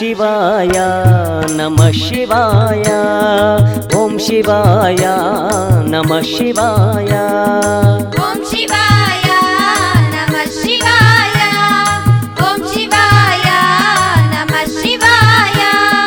ಶಿವಾಯ ನಮಃ ಶಿವಾಯ ಓಂ ಶಿವಾಯ ನಮಃ ಶಿವಾಯ ಓಂ ಶಿವಾಯ ನಮಃ ಶಿವಾಯ ಓಂ ಶಿವಾಯ ನಮಃ ಶಿವಾಯ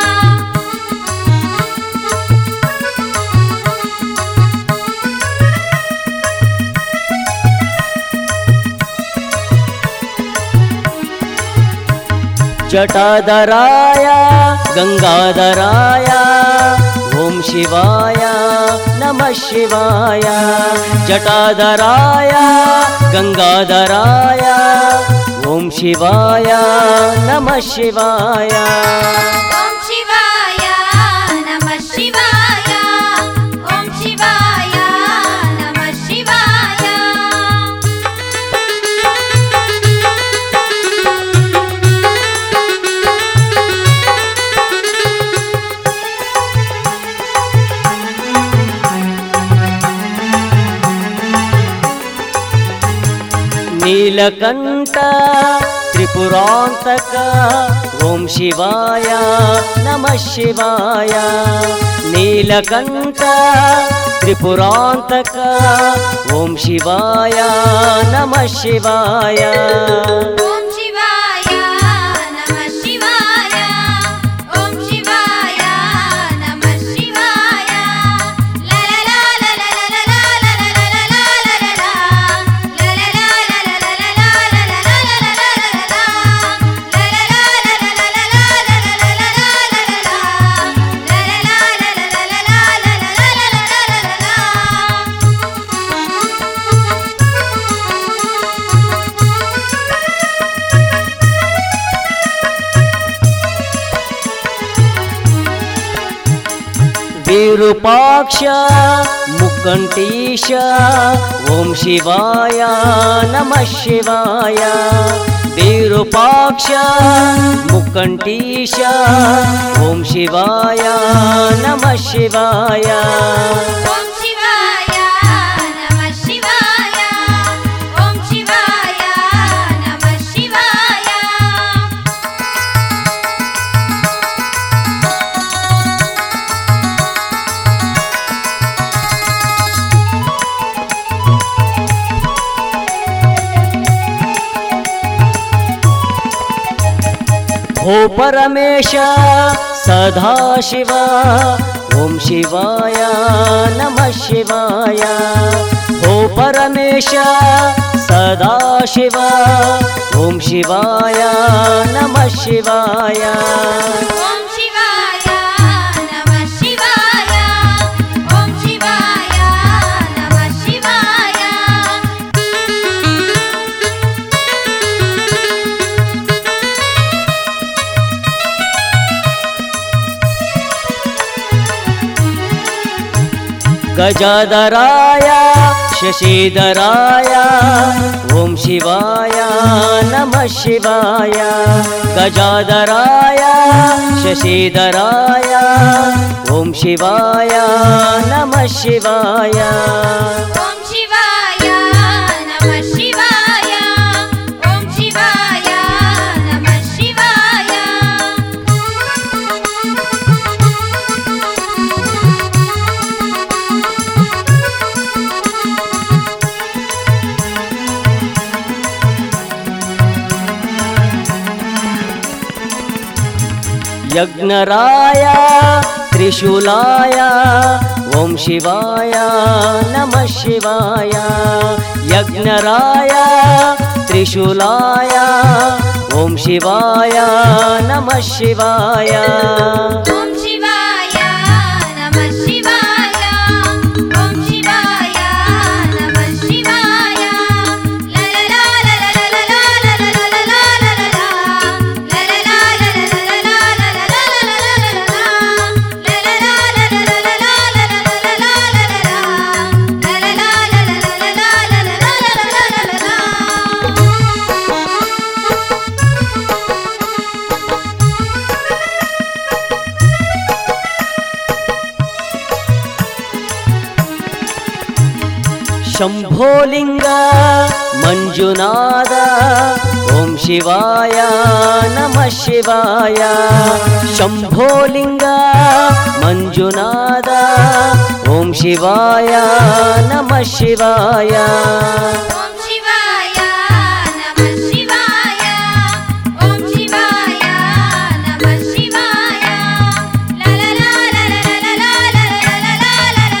ಜಟಾಧರಾಯ ಗಂಗಾಧರಾಯ ಓಂ ಶಿವಾಯ ನಮಃ ಶಿವಾಯ ಜಟಾಧರಾಯ ಗಂಗಾಧರಾಯ ಓಂ ಶಿವಾಯ ನಮಃ ಶಿವಾಯ ಓಂ ಶಿವಾಯ ನಮಃ ಶಿವಾಯ ಓಂ ಶಿವಾಯ ನಮಃ ಶಿವಾಯ ನೀಲಕಂಠ ತ್ರಿಪುರಾಂತಕ ಓಂ ಶಿವಾಯ ನಮಃ ಶಿವಾಯ ನೀಲಕಂಠ ತ್ರಿಪುರಾಂತಕ ಓಂ ಶಿವಾಯ ನಮಃ ಶಿವಾಯ ಓಂ ಶಿವಾಯ ನಮಃ ಶಿವಾಯ ಓಂ ಶಿವಾಯ ನಮಃ ಶಿವಾಯ ಲಾ ಲಾ ಲಾ ಲಾ ಲಾ ಲಾ ಲಾ ಲಾ ವಿರೂಪಾಕ್ಷ ಮುಕ್ಕಂಟೀಶ ಓಂ ಶಿವಾಯ ನಮಃ ಶಿವಾಯ ವಿರೂಪಾಕ್ಷ ಮುಕ್ಕಂಟೀಶ ಓಂ ಶಿವಾಯ ನಮಃ ಶಿವಾಯ ಓಂ ಶಿವಾಯ ನಮಃ ಶಿವಾಯ ಓಂ ಶಿವಾಯ ನಮಃ ಶಿವಾಯ ಓ ಪರಮೇಶ ಸದಾಶಿವ ಓಂ ಶಿವಾಯ ನಮಃ ಶಿವಾಯ ಓ ಪರಮೇಶ ಸದಾಶಿವ ಓಂ ಶಿವಾಯ ನಮಃ ಶಿವಾಯ ಓಂ ಶಿವಾಯ ನಮಃ ಶಿವಾಯ ಓಂ ಶಿವಾಯ ನಮಃ ಶಿವಾಯ ಗಜಾಧರಾಯ ಶಶಿಧರಾಯ ಓಂ ಶಿವಾಯ ನಮಃ ಶಿವಾಯ ಗಜಾಧರಾಯ ಶಶಿಧರಾಯ ಓಂ ಶಿವಾಯ ನಮಃ ಶಿವಾಯ ಓಂ ಶಿವಾಯ ನಮಃ ಶಿವಾಯ ಓಂ ಶಿವಾಯ ನಮಃ ಶಿವಾಯ ಯಜ್ಞರಾಯ ತ್ರಿಶೂಲಾಯ ಓಂ ಶಿವಾಯ ನಮಃ ಶಿವಾಯ ಯಜ್ಞರಾಯ ತ್ರಿಶೂಲಾಯ ಓಂ ಶಿವಾಯ ನಮಃ ಶಿವಾಯ ಓಂ ಶಿವಾಯ ನಮಃ ಶಿವಾಯ ಓಂ ಶಿವಾಯ ನಮಃ ಶಿವಾಯ ಲಾ ಲಾ ಲಾ ಲಾ ಲಾ ಲಾ ಲಾ ಲಾ ಲಾ ಶಂಭೋಲಿಂಗ ಮಂಜುನಾದ ಓಂ ಶಿವಾಯ ನಮಃ ಶಿವಾಯ ಶಂಭೋಲಿಂಗ ಮಂಜುನಾದ ಓಂ ಶಿವಾಯ ನಮಃ ಶಿವಾಯ ಓಂ ಶಿವಾಯ ನಮಃ ಶಿವಾಯ ಓಂ ಶಿವಾಯ ನಮಃ ಶಿವಾಯ ಲಲಲಾ ಲಲಲಾ ಲಲಲಾ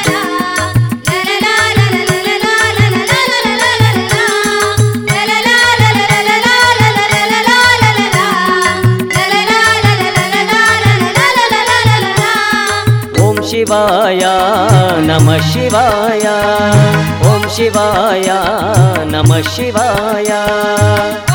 ಓಂ ಶಿವಾಯ ನಮಃ ಶಿವಾಯ ಓಂ ಶಿವಾಯ ನಮಃ ಶಿವಾಯ